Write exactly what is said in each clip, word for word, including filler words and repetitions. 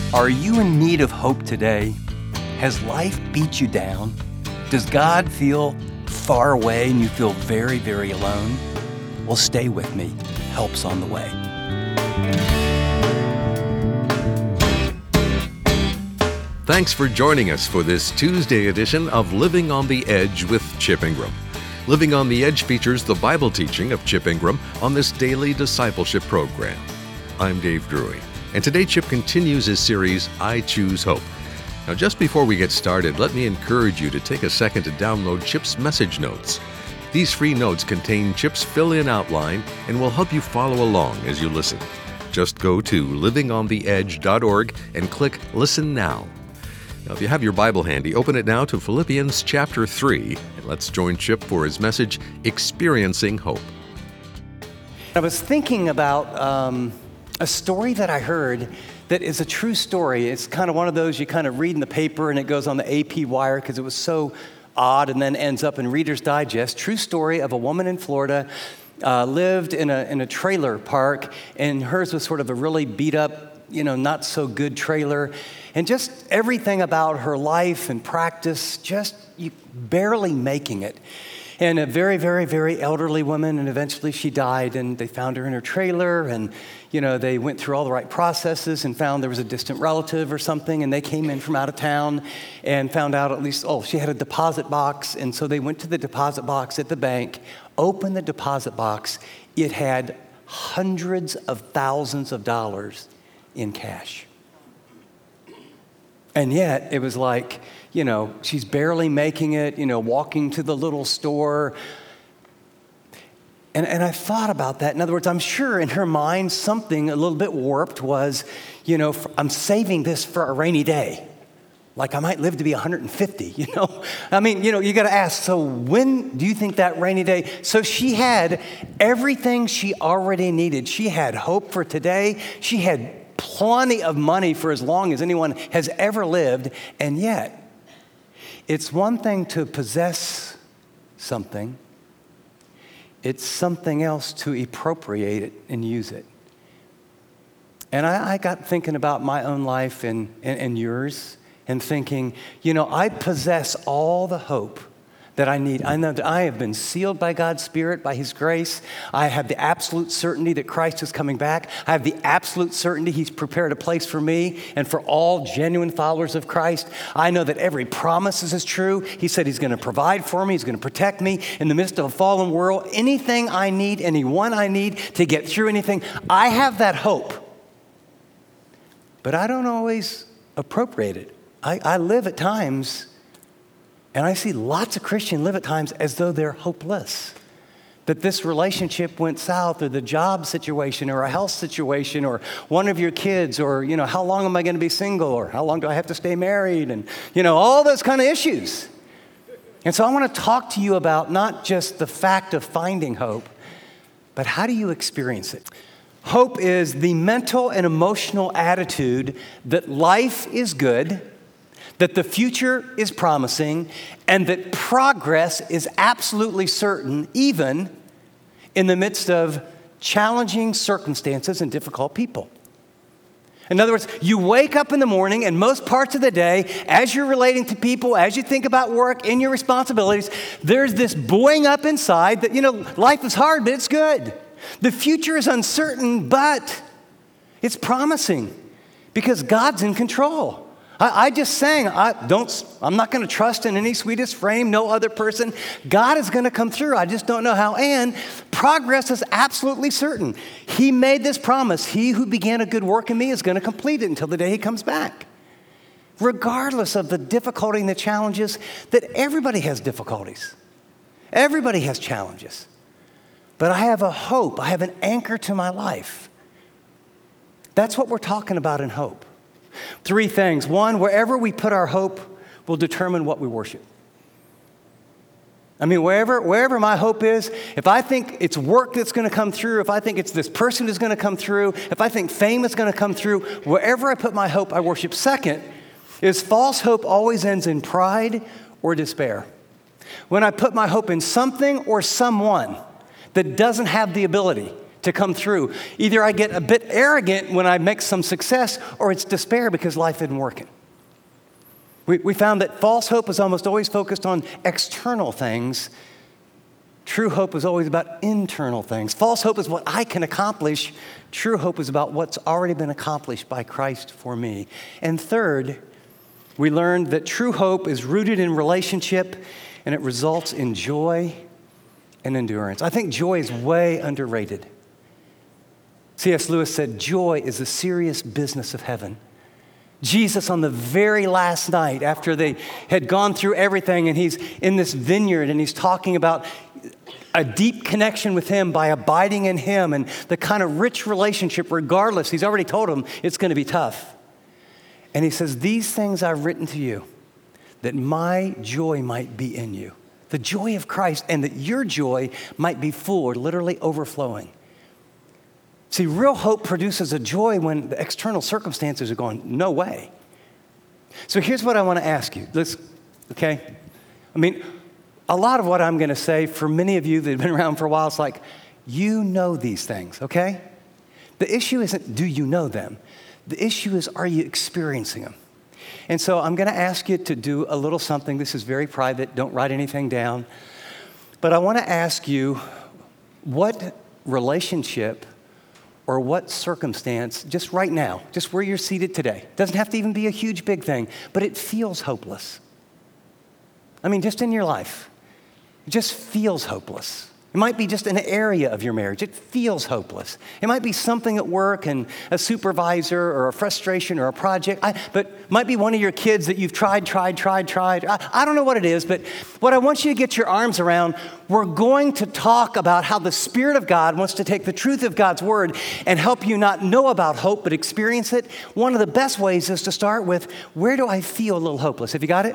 Are you in need of hope today? Has life beat you down? Does God feel far away and you feel very, very alone? Well, stay with me. Help's on the way. Thanks for joining us for this Tuesday edition of Living on the Edge with Chip Ingram. Living on the Edge features the Bible teaching of Chip Ingram on this daily discipleship program. I'm Dave Drury, and today Chip continues his series, I Choose Hope. Now, just before we get started, let me encourage you to take a second to download Chip's message notes. These free notes contain Chip's fill-in outline and will help you follow along as you listen. Just go to living on the edge dot org and click Listen Now. Now, if you have your Bible handy, open it now to Philippians chapter three, and let's join Chip for his message, Experiencing Hope. I was thinking about um, a story that I heard that is a true story. It's kind of one of those you kind of read in the paper and it goes on the A P wire because it was so odd and then ends up in Reader's Digest. True story of a woman in Florida, uh, lived in a, in a trailer park, and hers was sort of a really beat up, you know, not so good trailer. And just everything about her life and practice, just you barely making it. And a very, very, very elderly woman, and eventually she died, and they found her in her trailer, and, you know, they went through all the right processes and found there was a distant relative or something, and they came in from out of town and found out at least, oh, she had a deposit box, and so they went to the deposit box at the bank, opened the deposit box. It had hundreds of thousands of dollars in cash. And yet, it was like, you know, she's barely making it, you know, walking to the little store. And, and I thought about that. In other words, I'm sure in her mind, something a little bit warped was, you know, I'm saving this for a rainy day. Like I might live to be one hundred fifty, you know? I mean, you know, you got to ask, so when do you think that rainy day? So she had everything she already needed. She had hope for today. She had plenty of money for as long as anyone has ever lived, and yet it's one thing to possess something. It's something else to appropriate it and use it. And I, I got thinking about my own life and, and, and yours, and thinking, you know, I possess all the hope that I need. I know that I have been sealed by God's Spirit, by His grace. I have the absolute certainty that Christ is coming back. I have the absolute certainty He's prepared a place for me and for all genuine followers of Christ. I know that every promise is true. He said He's going to provide for me. He's going to protect me in the midst of a fallen world. Anything I need, anyone I need to get through anything, I have that hope. But I don't always appropriate it. I, I live at times, and I see lots of Christians live at times as though they're hopeless. That this relationship went south, or the job situation, or a health situation, or one of your kids, or, you know, how long am I going to be single, or how long do I have to stay married, and, you know, all those kind of issues. And so I want to talk to you about not just the fact of finding hope, but how do you experience it? Hope is the mental and emotional attitude that life is good, that the future is promising, and that progress is absolutely certain, even in the midst of challenging circumstances and difficult people. In other words, you wake up in the morning, and most parts of the day, as you're relating to people, as you think about work and your responsibilities, there's this buoying up inside that, you know, life is hard, but it's good. The future is uncertain, but it's promising because God's in control. I, I just sang, I don't, I'm not going to trust in any sweetest frame, no other person. God is going to come through. I just don't know how. And progress is absolutely certain. He made this promise. He who began a good work in me is going to complete it until the day He comes back. Regardless of the difficulty and the challenges, that everybody has difficulties. Everybody has challenges. But I have a hope. I have an anchor to my life. That's what we're talking about in hope. Three things. One, wherever we put our hope will determine what we worship. I mean, wherever, wherever my hope is, if I think it's work that's going to come through, if I think it's this person who's going to come through, if I think fame is going to come through, wherever I put my hope, I worship. Second, is false hope always ends in pride or despair. When I put my hope in something or someone that doesn't have the ability to come through. Either I get a bit arrogant when I make some success, or it's despair because life isn't working. We, we found that false hope is almost always focused on external things. True hope is always about internal things. False hope is what I can accomplish. True hope is about what's already been accomplished by Christ for me. And third, we learned that true hope is rooted in relationship, and it results in joy and endurance. I think joy is way underrated. C S Lewis said, joy is the serious business of heaven. Jesus, on the very last night, after they had gone through everything, and he's in this vineyard, and he's talking about a deep connection with him by abiding in him and the kind of rich relationship, regardless. He's already told them it's going to be tough. And he says, these things I've written to you, that my joy might be in you, the joy of Christ, and that your joy might be full, or literally overflowing. See, real hope produces a joy when the external circumstances are going, no way. So here's what I want to ask you. Let's, okay? I mean, a lot of what I'm going to say, for many of you that have been around for a while, it's like, you know these things, okay? The issue isn't, do you know them? The issue is, are you experiencing them? And so I'm going to ask you to do a little something. This is very private. Don't write anything down. But I want to ask you, what relationship or what circumstance, just right now, just where you're seated today, doesn't have to even be a huge, big thing, but it feels hopeless. I mean, just in your life, it just feels hopeless. It might be just an area of your marriage. It feels hopeless. It might be something at work and a supervisor or a frustration or a project, I, but it might be one of your kids that you've tried, tried, tried, tried. I, I don't know what it is, but what I want you to get your arms around, we're going to talk about how the Spirit of God wants to take the truth of God's Word and help you not know about hope, but experience it. One of the best ways is to start with, where do I feel a little hopeless? Have you got it?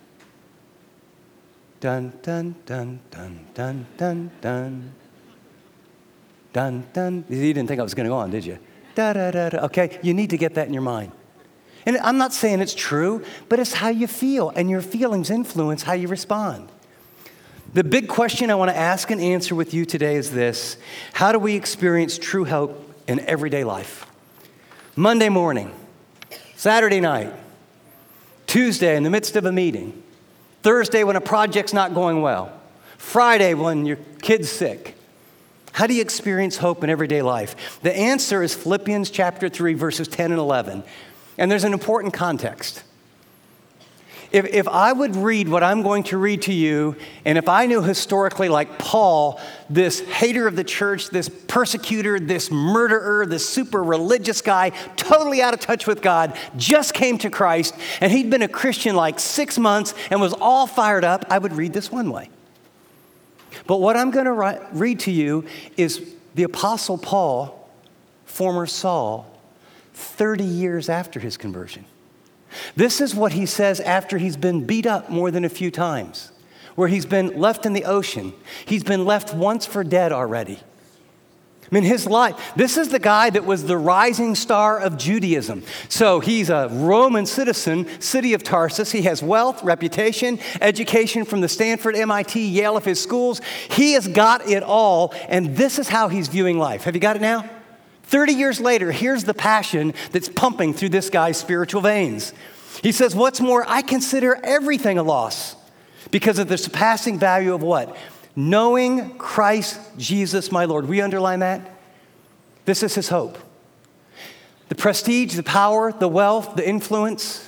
Dun, dun, dun, dun, dun, dun, dun. Dun, dun. You didn't think I was going to go on, did you? Da, da, da, da. Okay, you need to get that in your mind. And I'm not saying it's true, but it's how you feel, and your feelings influence how you respond. The big question I want to ask and answer with you today is this: how do we experience true hope in everyday life? Monday morning, Saturday night, Tuesday in the midst of a meeting, Thursday when a project's not going well, Friday when your kid's sick. How do you experience hope in everyday life? The answer is Philippians chapter three, verses ten and eleven. And there's an important context. If, if I would read what I'm going to read to you, and if I knew historically, like Paul, this hater of the church, this persecutor, this murderer, this super religious guy, totally out of touch with God, just came to Christ, and he'd been a Christian like six months and was all fired up, I would read this one way. But what I'm going to ri- read to you is the Apostle Paul, former Saul, thirty years after his conversion. This is what he says after he's been beat up more than a few times, where he's been left in the ocean. He's been left once for dead already. I mean, his life, this is the guy that was the rising star of Judaism. So he's a Roman citizen, city of Tarsus. He has wealth, reputation, education from the Stanford, M I T, Yale of his schools. He has got it all, and this is how he's viewing life. Have you got it now? thirty years later, here's the passion that's pumping through this guy's spiritual veins. He says, what's more, I consider everything a loss because of the surpassing value of what? Knowing Christ Jesus my Lord. We underline that? This is his hope. The prestige, the power, the wealth, the influence,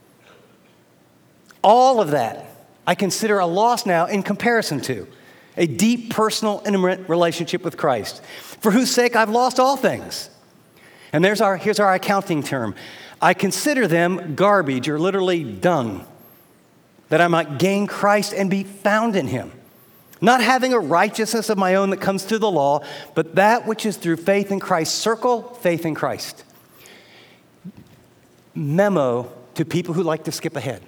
all of that I consider a loss now in comparison to a deep, personal, intimate relationship with Christ, for whose sake I've lost all things. And there's our, here's our accounting term. I consider them garbage, or literally dung, that I might gain Christ and be found in him, not having a righteousness of my own that comes through the law, but that which is through faith in Christ. Circle faith in Christ. Memo to people who like to skip ahead.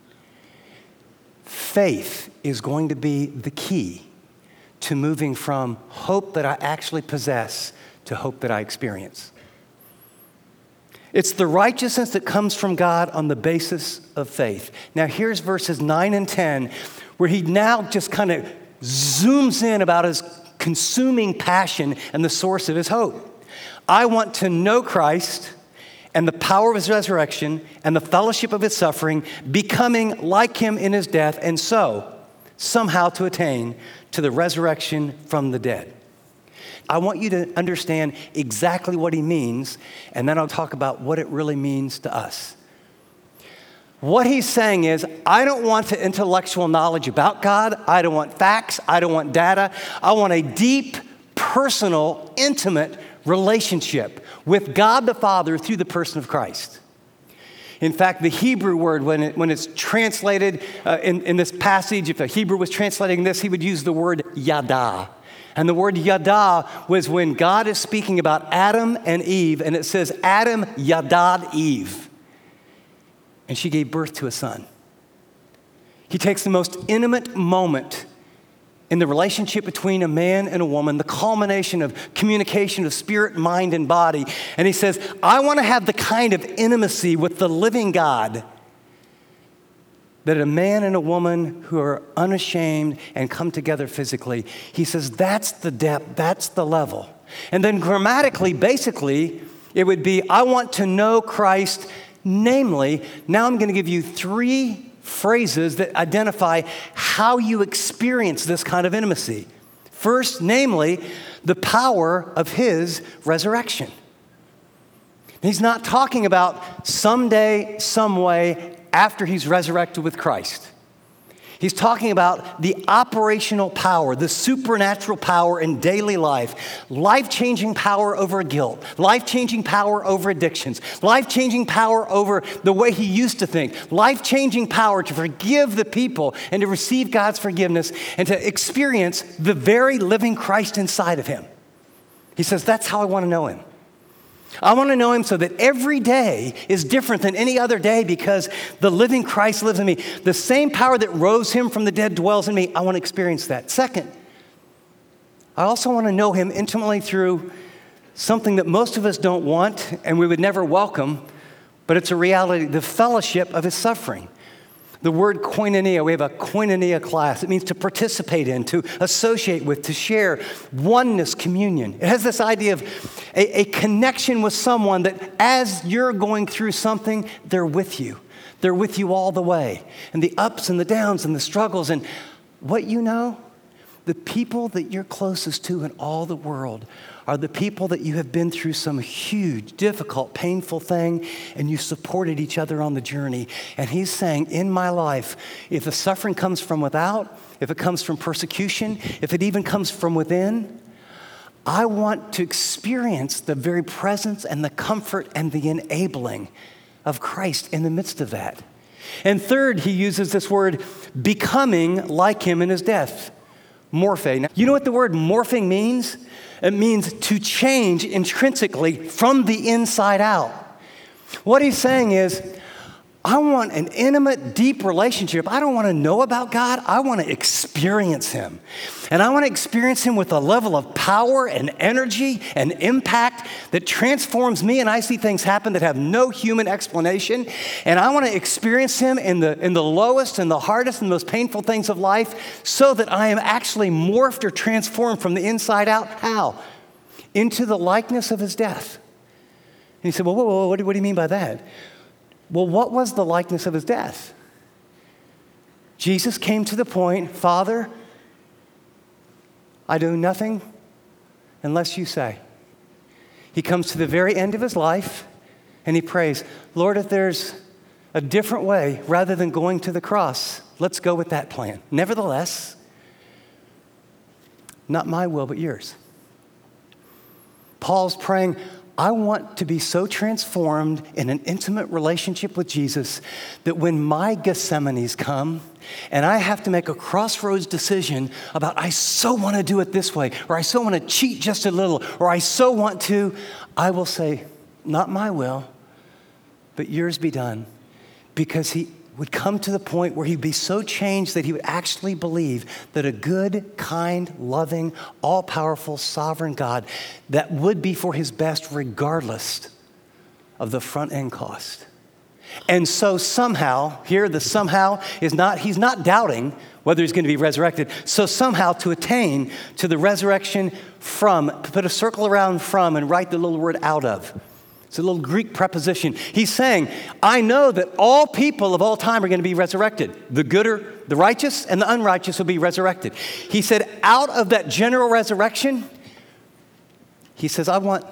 Faith is going to be the key to moving from hope that I actually possess to hope that I experience. It's the righteousness that comes from God on the basis of faith. Now here's verses nine and ten, where he now just kind of zooms in about his consuming passion and the source of his hope. I want to know Christ and the power of his resurrection and the fellowship of his suffering, becoming like him in his death, and so somehow to attain to the resurrection from the dead. I want you to understand exactly what he means, and then I'll talk about what it really means to us. What he's saying is, I don't want the intellectual knowledge about God. I don't want facts. I don't want data. I want a deep, personal, intimate relationship with God the Father through the person of Christ. In fact, the Hebrew word, when, it, when it's translated uh, in, in this passage, if a Hebrew was translating this, he would use the word yada. And the word yada was when God is speaking about Adam and Eve, and it says, Adam yadad Eve. And she gave birth to a son. He takes the most intimate moment in the relationship between a man and a woman, the culmination of communication of spirit, mind, and body. And he says, I want to have the kind of intimacy with the living God that a man and a woman who are unashamed and come together physically. He says, that's the depth, that's the level. And then grammatically, basically, it would be, I want to know Christ. Namely, now I'm going to give you three phrases that identify how you experience this kind of intimacy. First, namely, the power of his resurrection. He's not talking about someday, some way, after he's resurrected with Christ. He's talking about the operational power, the supernatural power in daily life, life-changing power over guilt, life-changing power over addictions, life-changing power over the way he used to think, life-changing power to forgive the people and to receive God's forgiveness and to experience the very living Christ inside of him. He says, that's how I want to know him. I want to know him so that every day is different than any other day because the living Christ lives in me. The same power that rose him from the dead dwells in me. I want to experience that. Second, I also want to know him intimately through something that most of us don't want and we would never welcome, but it's a reality, the fellowship of his suffering. The word koinonia, we have a koinonia class. It means to participate in, to associate with, to share oneness, communion. It has this idea of a, a connection with someone that as you're going through something, they're with you. They're with you all the way. And the ups and the downs and the struggles. And what you know, the people that you're closest to in all the world are the people that you have been through some huge, difficult, painful thing, and you supported each other on the journey. And he's saying, in my life, if the suffering comes from without, if it comes from persecution, if it even comes from within, I want to experience the very presence and the comfort and the enabling of Christ in the midst of that. And third, he uses this word, becoming like him in his death. Morphe. Now, you know what the word morphing means? It means to change intrinsically from the inside out. What he's saying is, I want an intimate, deep relationship. I don't want to know about God. I want to experience him. And I want to experience him with a level of power and energy and impact that transforms me, and I see things happen that have no human explanation. And I want to experience him in the, in the lowest and the hardest and most painful things of life so that I am actually morphed or transformed from the inside out. How? Into the likeness of his death. And he said, well, whoa, whoa, what do, what do you mean by that? Well, what was the likeness of his death? Jesus came to the point, Father, I do nothing unless you say. He comes to the very end of his life and he prays, Lord, if there's a different way rather than going to the cross, let's go with that plan. Nevertheless, not my will, but yours. Paul's praying, I want to be so transformed in an intimate relationship with Jesus that when my Gethsemanes come and I have to make a crossroads decision about I so want to do it this way, or I so want to cheat just a little, or I so want to, I will say, not my will, but yours be done. Because he would come to the point where he'd be so changed that he would actually believe that a good, kind, loving, all-powerful, sovereign God that would be for his best regardless of the front-end cost. And so somehow, here the somehow is not, he's not doubting whether he's going to be resurrected. So somehow to attain to the resurrection from, put a circle around from and write the little word out of. It's a little Greek preposition. He's saying, I know that all people of all time are going to be resurrected. The good are, the righteous and the unrighteous will be resurrected. He said, out of that general resurrection, he says, I want,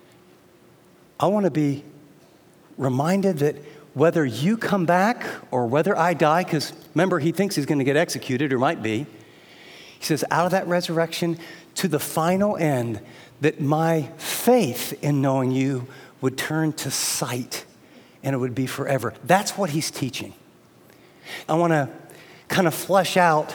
I want to be reminded that whether you come back or whether I die, because remember, he thinks he's going to get executed or might be. He says, out of that resurrection to the final end, that my faith in knowing you would turn to sight and it would be forever. That's what he's teaching. I want to kind of flesh out,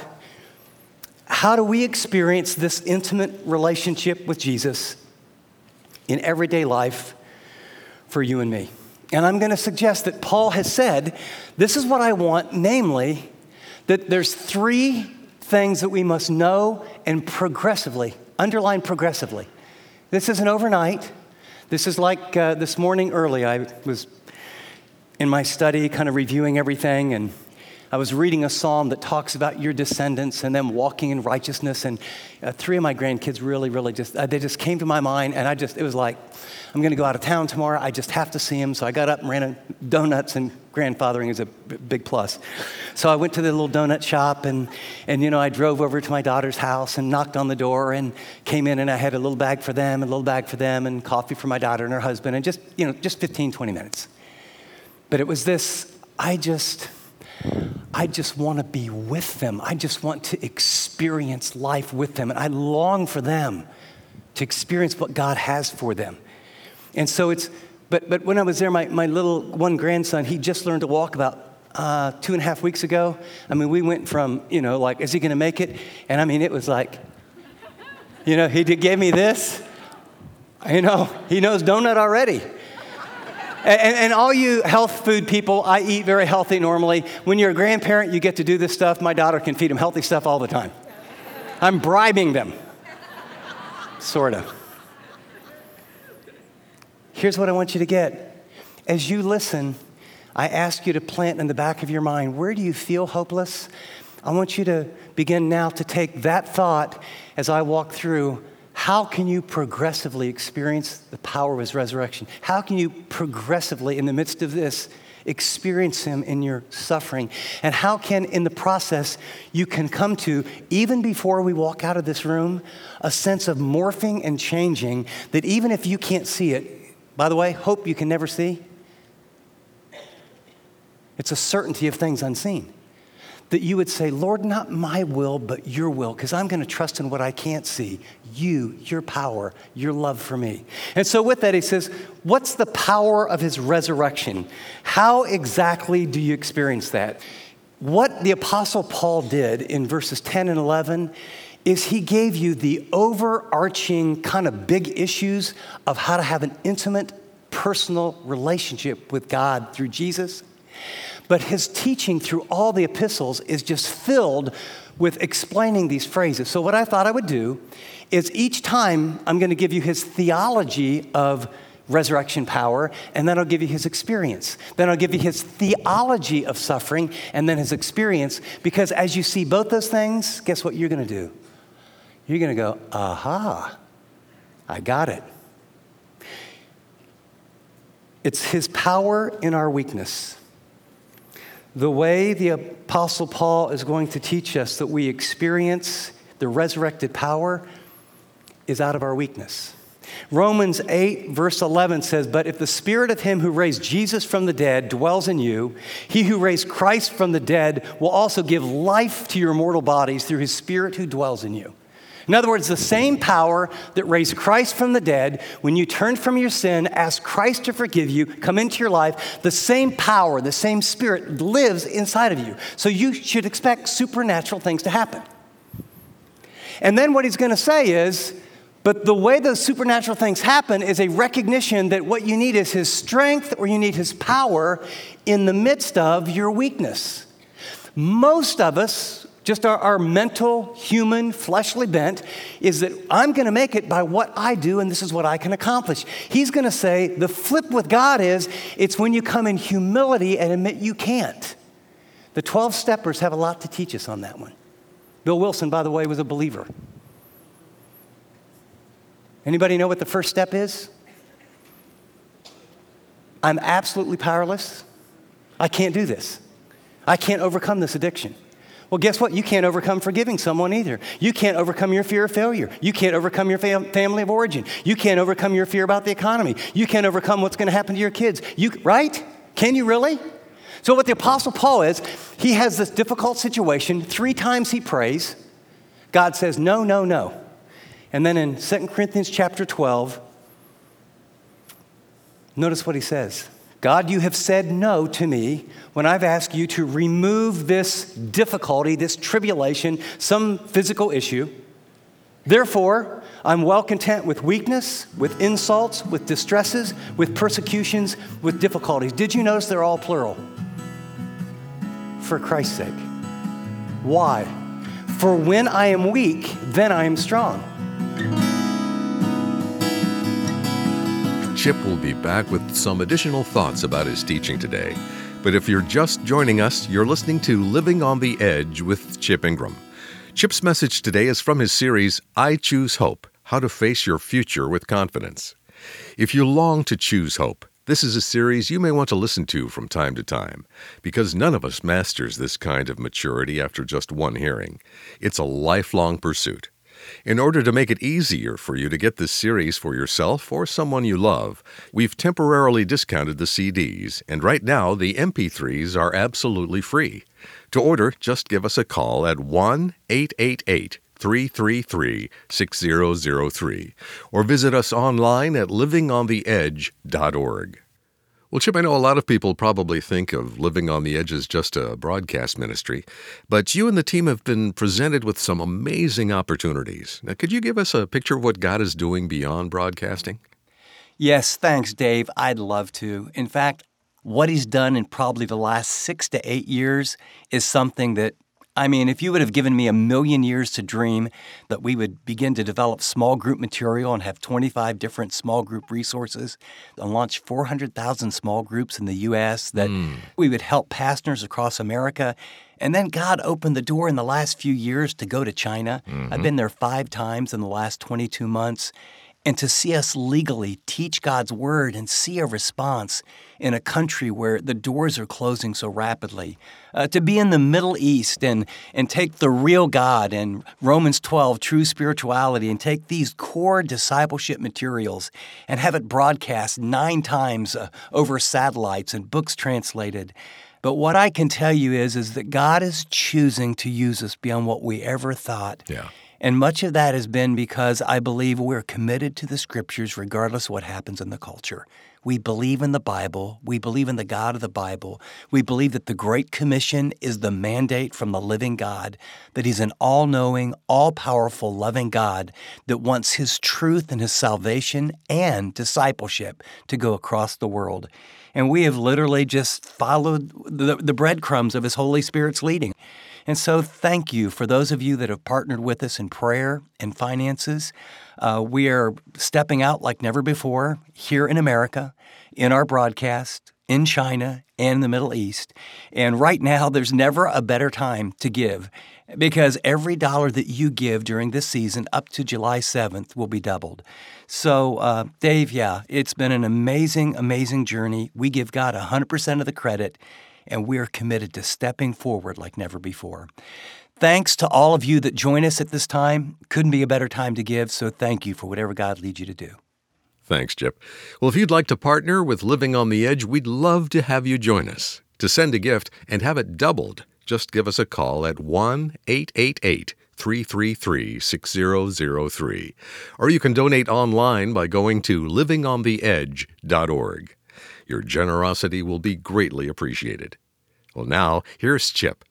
how do we experience this intimate relationship with Jesus in everyday life for you and me? And I'm going to suggest that Paul has said, this is what I want, namely, that there's three things that we must know and progressively, underline progressively. This isn't overnight. This is like uh, this morning early, I was in my study kind of reviewing everything, and I was reading a psalm that talks about your descendants and them walking in righteousness, and uh, three of my grandkids really, really just, uh, they just came to my mind, and I just, it was like, I'm going to go out of town tomorrow. I just have to see them. So I got up and ran a donuts, and grandfathering is a b- big plus. So I went to the little donut shop, and, and, you know, I drove over to my daughter's house and knocked on the door and came in, and I had a little bag for them, a little bag for them, and coffee for my daughter and her husband, and just, you know, just fifteen, twenty minutes. But it was this, I just, I just want to be with them. I just want to experience life with them, and I long for them to experience what God has for them. And so it's, but but when I was there, my, my little one grandson, he just learned to walk about uh, two and a half weeks ago. I mean, we went from, you know, like, is he going to make it? And I mean, it was like, you know, he did, gave me this. You know, he knows donut already. And, and, and all you health food people, I eat very healthy normally. When you're a grandparent, you get to do this stuff. My daughter can feed them healthy stuff all the time. I'm bribing them, sort of. Here's what I want you to get. As you listen, I ask you to plant in the back of your mind, where do you feel hopeless? I want you to begin now to take that thought as I walk through. How can you progressively experience the power of his resurrection? How can you progressively, in the midst of this, experience him in your suffering? And how can, in the process, you can come to, even before we walk out of this room, a sense of morphing and changing that even if you can't see it, by the way, hope you can never see. It's a certainty of things unseen. That you would say, Lord, not my will, but your will, because I'm going to trust in what I can't see. You, your power, your love for me. And so with that, he says, what's the power of his resurrection? How exactly do you experience that? What the Apostle Paul did in verses ten and eleven is he gave you the overarching kind of big issues of how to have an intimate, personal relationship with God through Jesus. But his teaching through all the epistles is just filled with explaining these phrases. So what I thought I would do is each time I'm going to give you his theology of resurrection power, and then I'll give you his experience. Then I'll give you his theology of suffering, and then his experience. Because as you see both those things, guess what you're going to do? You're going to go, aha, I got it. It's his power in our weakness. The way the Apostle Paul is going to teach us that we experience the resurrected power is out of our weakness. Romans eight, verse eleven says, but if the spirit of him who raised Jesus from the dead dwells in you, he who raised Christ from the dead will also give life to your mortal bodies through his spirit who dwells in you. In other words, the same power that raised Christ from the dead, when you turn from your sin, ask Christ to forgive you, come into your life, the same power, the same spirit lives inside of you. So you should expect supernatural things to happen. And then what he's going to say is, but the way those supernatural things happen is a recognition that what you need is his strength or you need his power in the midst of your weakness. Most of us Just our, our mental, human, fleshly bent is that I'm going to make it by what I do, and this is what I can accomplish. He's going to say the flip with God is it's when you come in humility and admit you can't. The twelve steppers have a lot to teach us on that one. Bill Wilson, by the way, was a believer. Anybody know what the first step is? I'm absolutely powerless. I can't do this. I can't overcome this addiction. Well, guess what? You can't overcome forgiving someone either. You can't overcome your fear of failure. You can't overcome your fam- family of origin. You can't overcome your fear about the economy. You can't overcome what's going to happen to your kids. You, right? Can you really? So what the Apostle Paul is, he has this difficult situation. Three times he prays. God says, no, no, no. And then in Second Corinthians chapter twelve, notice what he says. God, you have said no to me when I've asked you to remove this difficulty, this tribulation, some physical issue. Therefore, I'm well content with weakness, with insults, with distresses, with persecutions, with difficulties. Did you notice they're all plural? For Christ's sake. Why? For when I am weak, then I am strong. Chip will be back with some additional thoughts about his teaching today. But if you're just joining us, you're listening to Living on the Edge with Chip Ingram. Chip's message today is from his series, I Choose Hope, How to Face Your Future with Confidence. If you long to choose hope, this is a series you may want to listen to from time to time, because none of us masters this kind of maturity after just one hearing. It's a lifelong pursuit. In order to make it easier for you to get this series for yourself or someone you love, we've temporarily discounted the C Ds, and right now the M P threes are absolutely free. To order, just give us a call at one eight eight eight, three three three, six zero zero three or visit us online at living on the edge dot org. Well, Chip, I know a lot of people probably think of Living on the Edge as just a broadcast ministry, but you and the team have been presented with some amazing opportunities. Now, could you give us a picture of what God is doing beyond broadcasting? Yes, thanks, Dave. I'd love to. In fact, what he's done in probably the last six to eight years is something that, I mean, if you would have given me a million years to dream that we would begin to develop small group material and have twenty-five different small group resources and launch four hundred thousand small groups in the U S, that mm. we would help pastors across America. And then God opened the door in the last few years to go to China. Mm-hmm. I've been there five times in the last twenty-two months. And to see us legally teach God's word and see a response in a country where the doors are closing so rapidly. Uh, to be in the Middle East and, and take the real God and Romans twelve, true spirituality, and take these core discipleship materials and have it broadcast nine times uh, over satellites and books translated. But what I can tell you is, is that God is choosing to use us beyond what we ever thought. Yeah. And much of that has been because I believe we're committed to the Scriptures regardless of what happens in the culture. We believe in the Bible. We believe in the God of the Bible. We believe that the Great Commission is the mandate from the living God, that He's an all-knowing, all-powerful, loving God that wants His truth and His salvation and discipleship to go across the world. And we have literally just followed the, the breadcrumbs of His Holy Spirit's leading. And so thank you for those of you that have partnered with us in prayer and finances. Uh, we are stepping out like never before here in America, in our broadcast, in China, and in the Middle East. And right now, there's never a better time to give, because every dollar that you give during this season up to July seventh will be doubled. So, uh, Dave, yeah, it's been an amazing, amazing journey. We give God one hundred percent of the credit, and we're committed to stepping forward like never before. Thanks to all of you that join us at this time. Couldn't be a better time to give, so thank you for whatever God leads you to do. Thanks, Chip. Well, if you'd like to partner with Living on the Edge, we'd love to have you join us. To send a gift and have it doubled, just give us a call at one eight eight eight, three three three, six zero zero three. Or you can donate online by going to living on the edge dot org. Your generosity will be greatly appreciated. Well, now, here's Chip.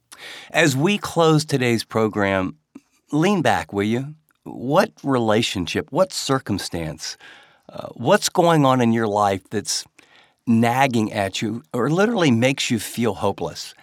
As we close today's program, lean back, will you? What relationship, what circumstance, uh, what's going on in your life that's nagging at you or literally makes you feel hopeless?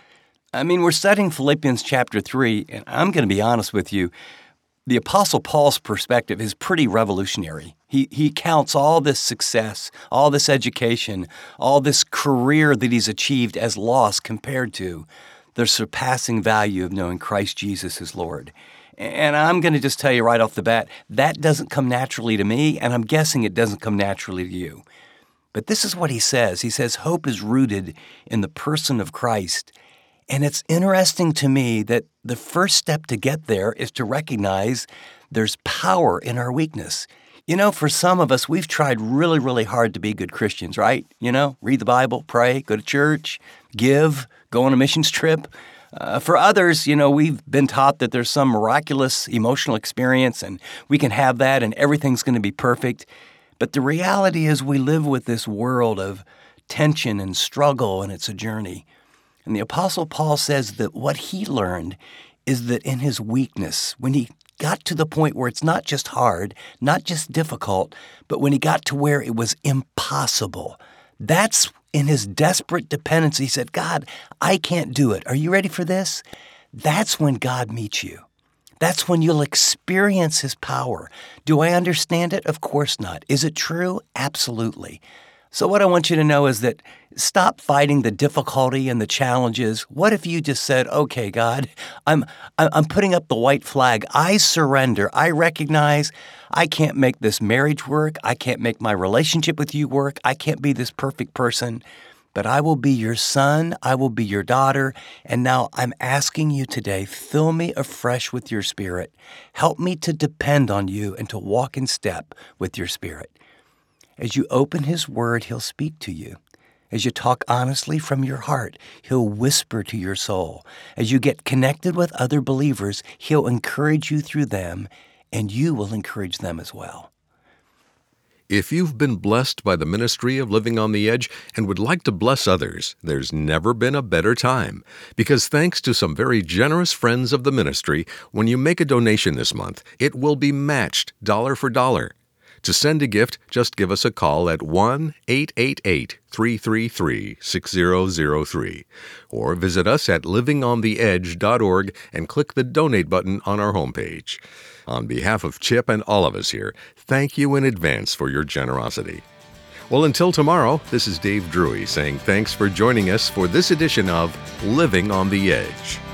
I mean, we're studying Philippians chapter three, and I'm going to be honest with you. The Apostle Paul's perspective is pretty revolutionary. He he counts all this success, all this education, all this career that he's achieved as loss compared to the surpassing value of knowing Christ Jesus as Lord. And I'm going to just tell you right off the bat, that doesn't come naturally to me, and I'm guessing it doesn't come naturally to you. But this is what he says. He says, hope is rooted in the person of Christ. And it's interesting to me that the first step to get there is to recognize there's power in our weakness. You know, for some of us, we've tried really, really hard to be good Christians, right? You know, read the Bible, pray, go to church, give, go on a missions trip. Uh, for others, you know, we've been taught that there's some miraculous emotional experience and we can have that and everything's going to be perfect. But the reality is we live with this world of tension and struggle, and it's a journey. And the Apostle Paul says that what he learned is that in his weakness, when he got to the point where it's not just hard, not just difficult, but when he got to where it was impossible, that's in his desperate dependency. He said, God, I can't do it. Are you ready for this? That's when God meets you. That's when you'll experience his power. Do I understand it? Of course not. Is it true? Absolutely. So what I want you to know is that stop fighting the difficulty and the challenges. What if you just said, okay, God, I'm I'm putting up the white flag. I surrender. I recognize I can't make this marriage work. I can't make my relationship with you work. I can't be this perfect person, but I will be your son. I will be your daughter. And now I'm asking you today, fill me afresh with your Spirit. Help me to depend on you and to walk in step with your Spirit. As you open his word, he'll speak to you. As you talk honestly from your heart, he'll whisper to your soul. As you get connected with other believers, he'll encourage you through them, and you will encourage them as well. If you've been blessed by the ministry of Living on the Edge and would like to bless others, there's never been a better time. Because thanks to some very generous friends of the ministry, when you make a donation this month, it will be matched dollar for dollar. To send a gift, just give us a call at one eight eight eight, three three three, six zero zero three or visit us at living on the edge dot org and click the donate button on our homepage. On behalf of Chip and all of us here, thank you in advance for your generosity. Well, until tomorrow, this is Dave Drury saying thanks for joining us for this edition of Living on the Edge.